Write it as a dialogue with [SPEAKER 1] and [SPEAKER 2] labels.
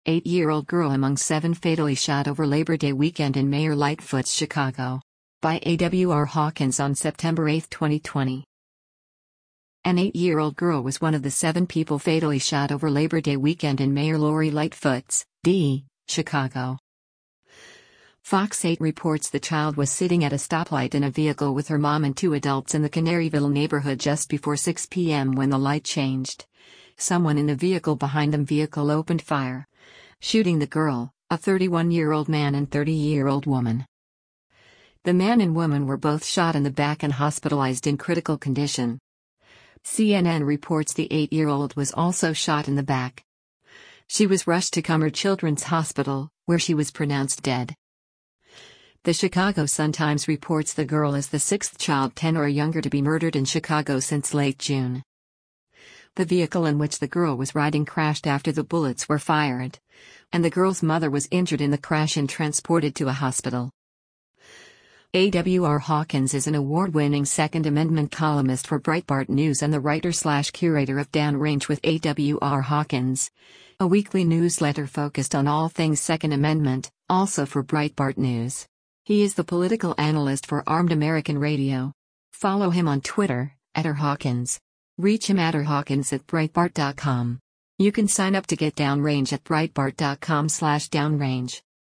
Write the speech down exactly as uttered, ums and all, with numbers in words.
[SPEAKER 1] Eight-year-old girl among seven fatally shot over Labor Day weekend in Mayor Lightfoot's Chicago. By A W R Hawkins on September eighth, twenty twenty. An eight-year-old girl was one of the seven people fatally shot over Labor Day weekend in Mayor Lori Lightfoot's, D. Chicago. Fox eight reports the child was sitting at a stoplight in a vehicle with her mom and two adults in the Canaryville neighborhood just before six p m when the light changed. Someone in the vehicle behind them vehicle opened fire, shooting the girl, a thirty-one-year-old man and thirty-year-old woman. The man and woman were both shot in the back and hospitalized in critical condition. C N N reports the eight-year-old was also shot in the back. She was rushed to Cummer Children's Hospital, where she was pronounced dead. The Chicago Sun-Times reports the girl is the sixth child ten or younger to be murdered in Chicago since late June. The vehicle in which the girl was riding crashed after the bullets were fired, and the girl's mother was injured in the crash and transported to a hospital. A W R Hawkins is an award-winning Second Amendment columnist for Breitbart News and the writer-slash-curator of Downrange with A W R Hawkins, a weekly newsletter focused on all things Second Amendment, also for Breitbart News. He is the political analyst for Armed American Radio. Follow him on Twitter, at R Hawkins. Reach him at r hawkins at breitbart dot com. You can sign up to get Downrange at breitbart dot com slash downrange.